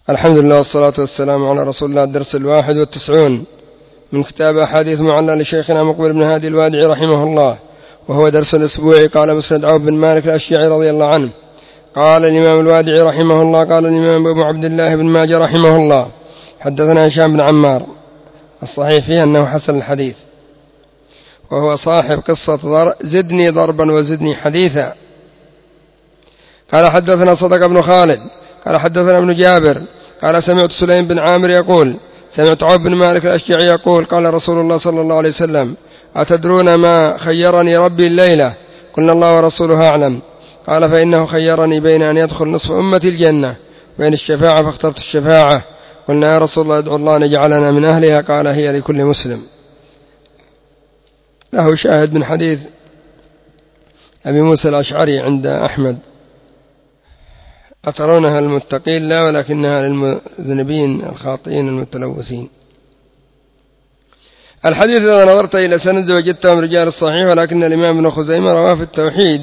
الحمد لله والصلاة والسلام على رسول الله. الدرس 91 من كتاب أحاديث معلّى لشيخنا مقبل بن هادي الوادعي رحمه الله، وهو درس الأسبوع. قال مسند عوف بن مالك الأشجعي رضي الله عنه قال الإمام الوادعي رحمه الله قال الإمام أبو عبد الله بن ماجه رحمه الله حدثنا هشام بن عمار، الصحيح فيه أنه حسن الحديث، وهو صاحب قصة زدني ضربا وزدني حديثا. قال حدثنا صدق بن خالد قال حدثنا ابن جابر قال سمعت سليم بن عامر يقول سمعت عوف بن مالك الأشجعي يقول قال رسول الله صلى الله عليه وسلم أتدرون ما خيرني ربي الليلة؟ قلنا الله ورسوله أعلم. قال فإنه خيرني بين أن يدخل نصف أمتي الجنة بين الشفاعة فاخترت الشفاعة. قلنا يا رسول الله ادعو الله أن يجعلنا من أهلها. قال هي لكل مسلم. له شاهد من حديث أبي موسى الأشعري عند أحمد أترونها المتقين؟ لا، ولكنها للمذنبين الخاطئين المتلوثين. الحديث إذا نظرت إلى سند وجدته من رجال الصحيح، ولكن الإمام ابن خزيمة رواه في التوحيد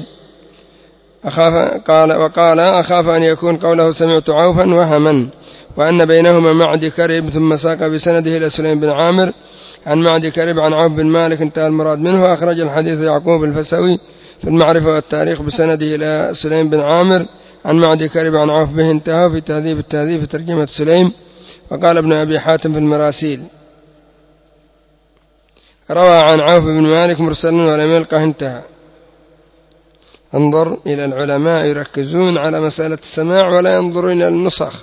وقال أخاف أن يكون قوله سمعت عوفا وهما، وأن بينهما معد كرب، ثم ساق بسنده إلى سليم بن عامر عن معد كرب عن عوف بن مالك انتهى المراد منه. أخرج الحديث يعقوب الفسوي في المعرفة والتاريخ بسنده إلى سليم بن عامر عن معد كرب عن عوف به انتهى في تهذيب التهذيب في ترجمة سليم. وقال ابن أبي حاتم في المراسيل روى عن عوف بن مالك مرسلا ولم يلقه انتهى. انظر إلى العلماء يركزون على مسألة السماع ولا ينظرون إلى النسخ.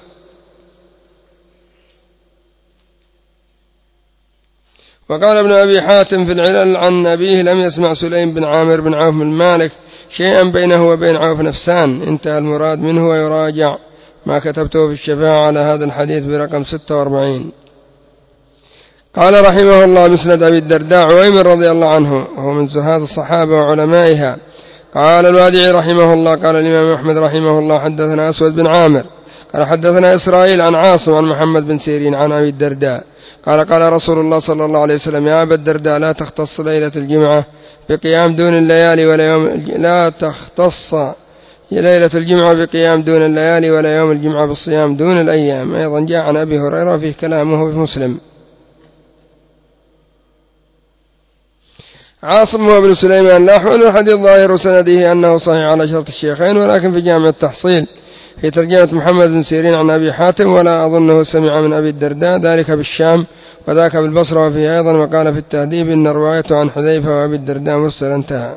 وقال ابن أبي حاتم في العلل عن أبيه لم يسمع سليم بن عامر بن عوف بن مالك شيئا بينه وبين عوف نفسان انتهى المراد منه، ويراجع ما كتبته في الشفاعة على هذا الحديث برقم 46. قال رحمه الله مسند أبي الدرداء عويمر رضي الله عنه وهو من زهاد الصحابة وعلمائها. قال الوادعي رحمه الله قال الإمام أحمد رحمه الله حدثنا أسود بن عامر قال حدثنا إسرائيل عن عاصم عن محمد بن سيرين عن أبي الدرداء قال رسول الله صلى الله عليه وسلم يا أبا الدرداء لا تختص ليلة الجمعة بقيام دون الليالي ولا يوم، لا تختص ليلة الجمعة بقيام دون الليالي ولا يوم الجمعة بالصيام دون الأيام. أيضا جاء عن أبي هريرة فيه كلامه في مسلم. عاصم هو بن سليمان لاحول الحديث ظاهر سنده أنه صحيح على شرط الشيخين، ولكن في جامع التحصيل في ترجمة محمد بن سيرين عن أبي حاتم ولا أظنه سمع من أبي الدرداء ذلك بالشام وذاك بالبصرة وفيه أيضا. وقال في التهذيب إن روايته عن حذيفة وأبي الدرداء مرسل انتهى.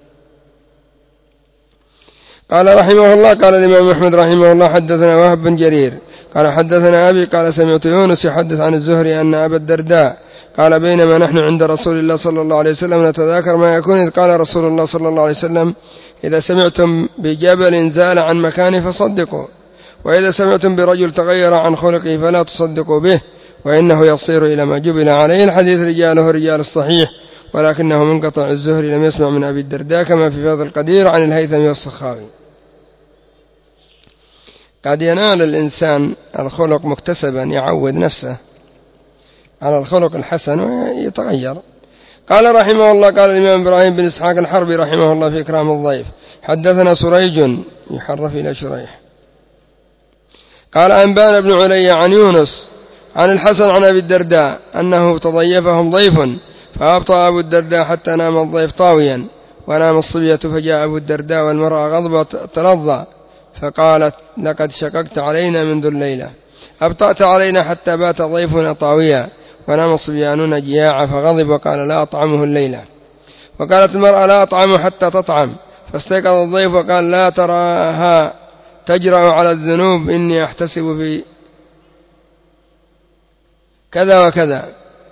قال رحمه الله قال الإمام أحمد رحمه الله حدثنا وهب بن جرير قال حدثنا أبي قال سمعت يونس يحدث عن الزهري أن أبا الدرداء قال بينما نحن عند رسول الله صلى الله عليه وسلم نتذاكر ما يكون إذ قال رسول الله صلى الله عليه وسلم إذا سمعتم بجبل زال عن مكانه فصدقوا، وإذا سمعتم برجل تغير عن خلقه فلا تصدقوا به، وإنه يصير إلى ما جبل عليه. الحديث رجاله رجال الصحيح، ولكنه منقطع. الزهري لم يسمع من أبي الدرداء كما في فضل القدير عن الهيثمي والسخاوي. قد ينال الإنسان الخلق مكتسبا يعود نفسه على الخلق الحسن ويتغير. قال رحمه الله قال الإمام إبراهيم بن إسحاق الحربي رحمه الله في إكرام الضيف حدثنا سريج يحرف إلى شريح قال أنبانا ابن علي عن يونس عن الحسن عن أبي الدرداء أنه تضيفهم ضيف فأبطأ أبو الدرداء حتى نام الضيف طاويا ونام الصبية، فجاء أبو الدرداء والمرأة غضبة تلظى فقالت لقد شققت علينا منذ الليلة، أبطأت علينا حتى بات ضيفنا طاويا ونام صبياننا جياعا، فغضب وقال لا أطعمه الليلة. وقالت المرأة لا أطعمه حتى تطعم، فاستيقظ الضيف وقال لا تراها تجرأ على الذنوب إني أحتسب في كذا وكذا،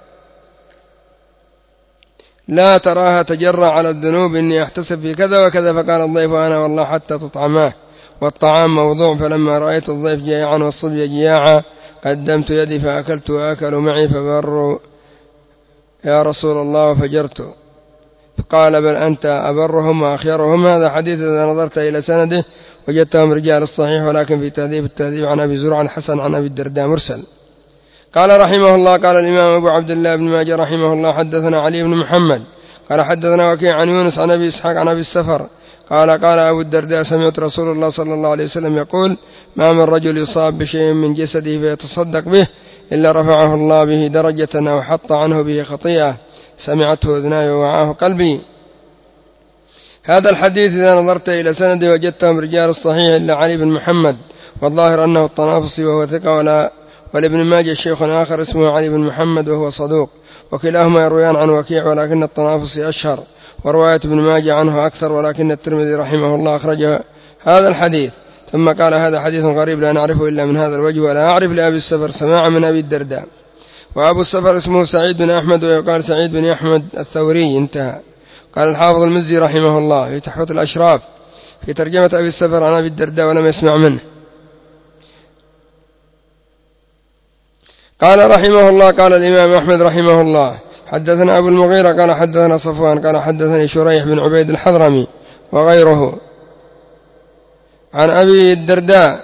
لا تراها تجرأ على الذنوب إني أحتسب في كذا وكذا. فقال الضيف أنا والله حتى تطعماه والطعام موضوع. فلما رأيت الضيف جياعا والصبي جياعا قدمت يدي فأكلت وأكلوا معي فبروا يا رسول الله وفجرت. فقال بل أنت أبرهم وأخيرهم. هذا حديث إذا نظرت إلى سنده وجدتهم رجال الصحيح، ولكن في تهذيب التهذيب عن أبي زرع الحسن عن أبي الدرداء مرسل. قال رحمه الله قال الإمام أبو عبد الله بن ماجه رحمه الله حدثنا علي بن محمد قال حدثنا وكيع عن يونس عن أبي إسحاق عن أبي السفر قال أبو الدرداء سمعت رسول الله صلى الله عليه وسلم يقول ما من رجل يصاب بشيء من جسده فيتصدق به إلا رفعه الله به درجة أو حط عنه به خطيئة سمعته أذناي ووعاه قلبي. هذا الحديث إذا نظرت إلى سنده وجدته من رجال الصحيح إلا علي بن محمد، والظاهر أنه الطنافسي وهو ثقة، ولابن ماجه شيخ آخر اسمه علي بن محمد وهو صدوق، وكلاهما يرويان عن وكيع ولكن الطنافسي أشهر، ورواية ابن ماجه عنه أكثر، ولكن الترمذي رحمه الله أخرج هذا الحديث. ثم قال هذا حديث غريب لا نعرفه إلا من هذا الوجه، ولا أعرف لأبي السفر سماعا من أبي الدرداء. وأبو السفر اسمه سعيد بن أحمد ويقال سعيد بن أحمد الثوري. انتهى. قال الحافظ المزي رحمه الله في تحفة الأشراف في ترجمة أبي السفر عن أبي الدرداء ولم يسمع منه. قال رحمه الله قال الإمام أحمد رحمه الله حدثنا أبو المغيرة قال حدثنا صفوان قال حدثني شريح بن عبيد الحضرمي وغيره عن أبي الدرداء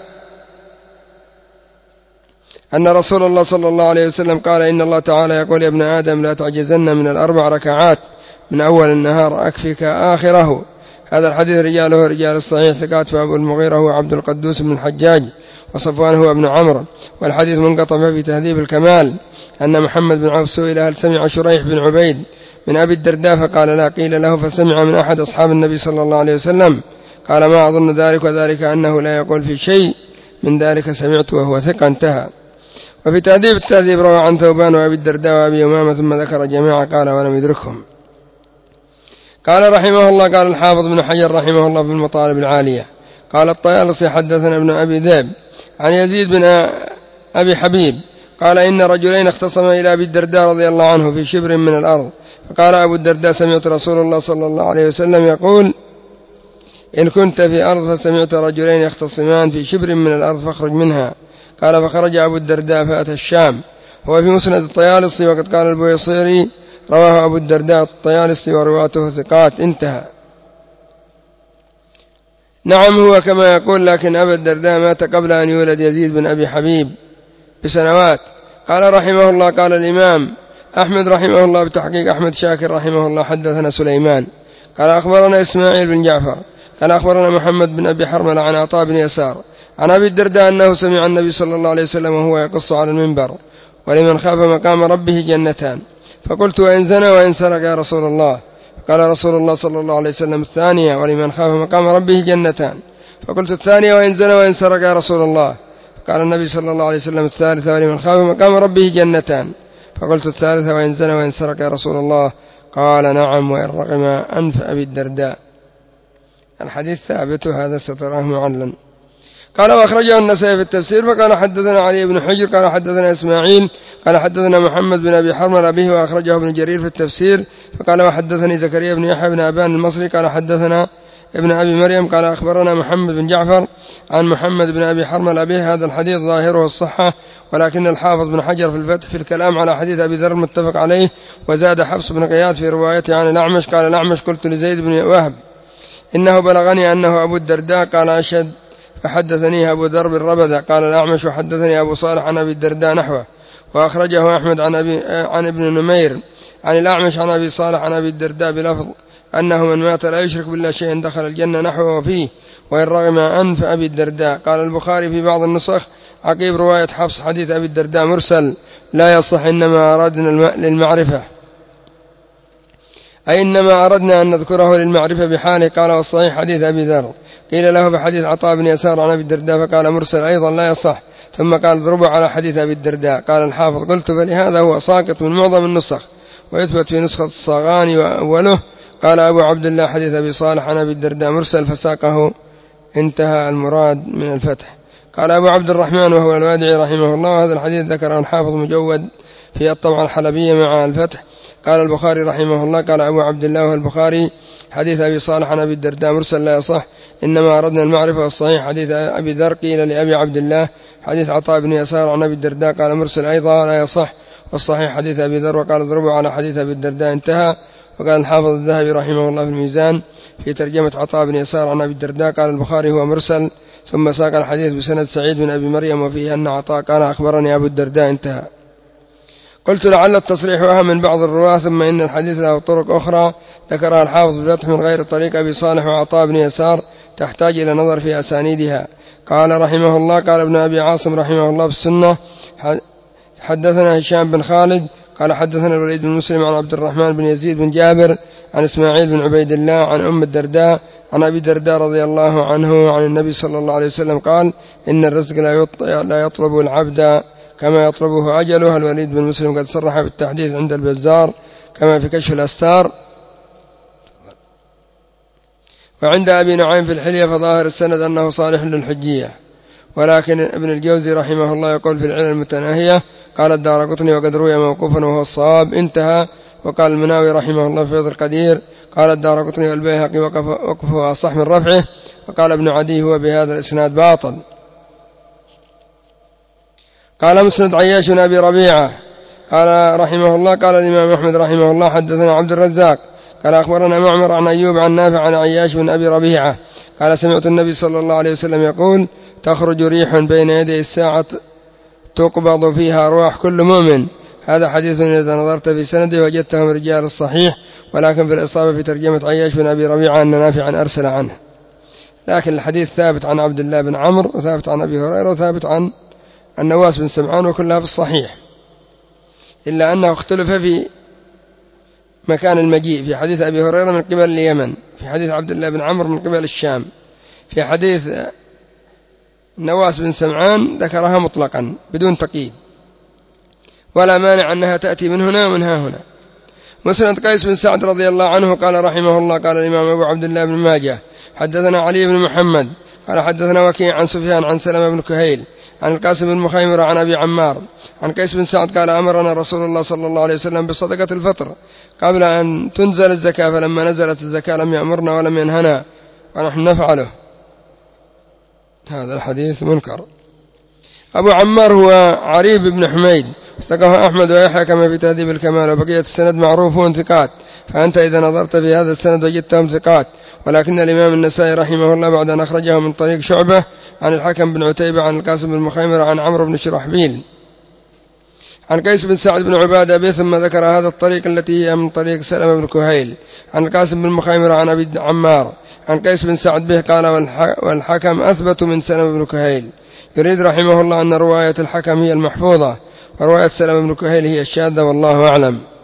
أن رسول الله صلى الله عليه وسلم قال إن الله تعالى يقول يا ابن آدم لا تعجزن من الأربع ركعات من أول النهار أكفك آخره. هذا الحديث رجاله رجال الصحيح ثقات، فأبو المغيرة هو عبد القدوس بن الحجاج، وصفوان هو ابن عمرو، والحديث منقطع في تهذيب الكمال أن محمد بن عوف سئل هل سمع شريح بن عبيد من أبي الدرداء فقال لا، قيل له فسمع من أحد أصحاب النبي صلى الله عليه وسلم قال ما أظن ذلك، وذلك أنه لا يقول في شيء من ذلك سمعت وهو ثقة. انتهى. وفي تهذيب التهذيب روى عن ثوبان وأبي الدرداء وأبي أمامة ثم ذكر جماعة قال ولم يدركهم. قال رحمه الله قال الحافظ بن حجر رحمه الله في المطالب العالية قال الطيالسي حدثنا ابن أبي ذئب عن يزيد بن أبي حبيب قال إن رجلين اختصما إلى أبي الدرداء رضي الله عنه في شبر من الأرض، فقال أبو الدرداء سمعت رسول الله صلى الله عليه وسلم يقول إن كنت في أرض فسمعت رجلين يختصمان في شبر من الأرض فاخرج منها. قال فخرج أبو الدرداء فأتى الشام. هو في مسند الطيالسي، وقد قال البويصيري رواه أبو الدرداء الطيالسي ورواته ثقات. انتهى. نعم هو كما يقول، لكن أبا الدرداء مات قبل أن يولد يزيد بن أبي حبيب بسنوات. قال رحمه الله قال الإمام أحمد رحمه الله بتحقيق أحمد شاكر رحمه الله حدثنا سليمان قال أخبرنا إسماعيل بن جعفر قال أخبرنا محمد بن أبي حرملة عن عطاء بن يسار عن أبي الدرداء أنه سمع النبي صلى الله عليه وسلم وهو يقص على المنبر ولمن خاف مقام ربه جنتان، فقلت وإن زنى وإن سرق يا رسول الله؟ قال رسول الله صلى الله عليه وسلم الثانية ولمن خاف مقام ربه جنتان، فقلت الثانية وإن زنى وإن سرق يا رسول الله؟ قال النبي صلى الله عليه وسلم الثالثة ولمن خاف مقام ربه جنتان، فقلت الثالثة وإن زنى وإن سرق يا رسول الله؟ قال نعم وإن رغم أنف أبي الدرداء. الحديث ثابت هذا ستراه معلن. قال وأخرجه النسائي في التفسير فقال حدثنا علي بن حجر قال حدثنا إسماعيل قال حدثنا محمد بن أبي حرملة به، وأخرجه ابن جرير في التفسير فقال وحدثني زكريا بن يحيى بن أبان المصري قال حدثنا ابن أبي مريم قال أخبرنا محمد بن جعفر عن محمد بن أبي حرملة به. هذا الحديث ظاهره الصحة، ولكن الحافظ بن حجر في الفتح في الكلام على حديث أبي ذر متفق عليه، وزاد حفص بن غياث في روايته عن الأعمش قال الأعمش قلت لزيد بن وهب إنه بلغني أنه أبو الدرداء قال أشهد، فحدثني أبو ذر بالربذة قال الأعمش وحدثني أبو صالح عن أبي الدرداء نحوه. وأخرجه أحمد عن ابن نمير عن الأعمش عن أبي صالح عن أبي الدرداء بلفظ أنه من مات لا يشرك بالله شيئا دخل الجنة نحوه فيه وإن رغم أنف أبي الدرداء. قال البخاري في بعض النسخ عقيب رواية حفص حديث أبي الدرداء مرسل لا يصح، إنما أردنا للمعرفة، أي إنما أردنا أن نذكره للمعرفة بحاله. قال والصحيح حديث أبي ذر. قيل له بحديث عطاء بن يسار عن أبي الدرداء فقال مرسل أيضا لا يصح، ثم قال اضربوا على حديث أبي الدرداء. قال الحافظ قلت فلهذا هو ساقط من معظم النسخ، ويثبت في نسخة الصاغاني وأوله. قال أبو عبد الله حديث أبي صالح عن أبي الدرداء مرسل فساقه. انتهى المراد من الفتح. قال أبو عبد الرحمن وهو الوادعي رحمه الله هذا الحديث ذكر الحافظ مجود في الطبعة الحلبية مع الفتح. قال البخاري رحمه الله قال أبو عبد الله والبخاري حديث أبي صالح عن أبي الدرداء مرسل لا يصح، إنما أردنا المعرفة. والصحيح حديث أبي ذر. قيل لأبي عبد الله حديث عطاء بن يسار عن أبي الدرداء قال مرسل أيضا لا يصح، والصحيح حديث أبي ذر. وقال اضربوا على حديث أبي الدرداء. انتهى. وقال الحافظ الذهبي رحمه الله في الميزان في ترجمة عطاء بن يسار عن أبي الدرداء قال البخاري هو مرسل، ثم ساق الحديث بسند سعيد بن أبي مريم وفيه أن عطاء قال أخبرني أبو الدرداء. انتهى. قلت لعل التصريح وهم من بعض الرواة، ثم إن الحديث له طرق أخرى ذكرها الحافظ بفتح من غير طريق أبي صالح وعطاء بن يسار تحتاج إلى نظر في أسانيدها. قال رحمه الله قال ابن أبي عاصم رحمه الله في السنة حدثنا هشام بن خالد قال حدثنا الوليد بن مسلم عن عبد الرحمن بن يزيد بن جابر عن إسماعيل بن عبيد الله عن أم الدرداء عن أبي الدرداء رضي الله عنه عن النبي صلى الله عليه وسلم قال إن الرزق لا يطلب العبد كما يطلبه أجله. الوليد بن مسلم قد صرح بالتحديث عند البزار كما في كشف الأستار. وعند أبي نعيم في الحلية فظاهر السند أنه صالح للحجية، ولكن ابن الجوزي رحمه الله يقول في العلل المتناهية قال الدارقطني وقد روي موقوفا وهو الصواب انتهى. وقال المناوي رحمه الله في فيض القدير قال الدارقطني والبيهقي وقفه أصح من رفعه. وقال ابن عدي هو بهذا الإسناد باطل. قال مسند عياش بن أبي ربيعة قال رحمه الله قال الإمام أحمد رحمه الله حدثنا عبد الرزاق قال أخبرنا معمر عن أيوب عن نافع عن عياش بن أبي ربيعة قال سمعت النبي صلى الله عليه وسلم يقول تخرج ريح بين يدي الساعة تقبض فيها أرواح كل مؤمن. هذا حديث إذا نظرت في سنده وجدته من رجال الصحيح، ولكن في الإصابة في ترجمة عياش بن أبي ربيعة أن نافعا أرسل عنه، لكن الحديث ثابت عن عبد الله بن عمرو وثابت عن أبي هريرة وثابت عن النواس بن سمعان وكلها في الصحيح، إلا أنه اختلف في مكان المجيء. في حديث أبي هريرة من قبل اليمن، في حديث عبد الله بن عمرو من قبل الشام، في حديث النواس بن سمعان ذكرها مطلقا بدون تقييد، ولا مانع أنها تأتي من هنا ومن ها هنا. مسند قيس بن سعد رضي الله عنه قال رحمه الله قال الإمام أبو عبد الله بن ماجه حدثنا علي بن محمد قال حدثنا وكيع عن سفيان عن سلمة بن كهيل عن القاسم بن مخيمر عن أبي عمار عن قيس بن سعد قال أمرنا رسول الله صلى الله عليه وسلم بصدقة الفطر قبل أن تنزل الزكاة، فلما نزلت الزكاة لم يأمرنا ولم ينهنا ونحن نفعله. هذا الحديث منكر. أبو عمار هو عريب بن حميد استقاه أحمد ويحيى كما في تهذيب الكمال، وبقية السند معروفون ثقات، فأنت إذا نظرت في هذا السند وجدتهم ثقات. ولكن الإمام النسائي رحمه الله بعد أن أخرجه من طريق شعبة عن الحكم بن عتيبة عن القاسم بن مخيمر عن عمرو بن شرحبيل عن قيس بن سعد بن عبادة به، ثم ذكر هذا الطريق التي هي من طريق سلمة بن كهيل عن القاسم بن مخيمر عن أبي عمار عن قيس بن سعد به قال والحكم أثبت من سلمة بن كهيل. يريد رحمه الله أن رواية الحكم هي المحفوظة ورواية سلمة بن كهيل هي الشاذة، والله أعلم.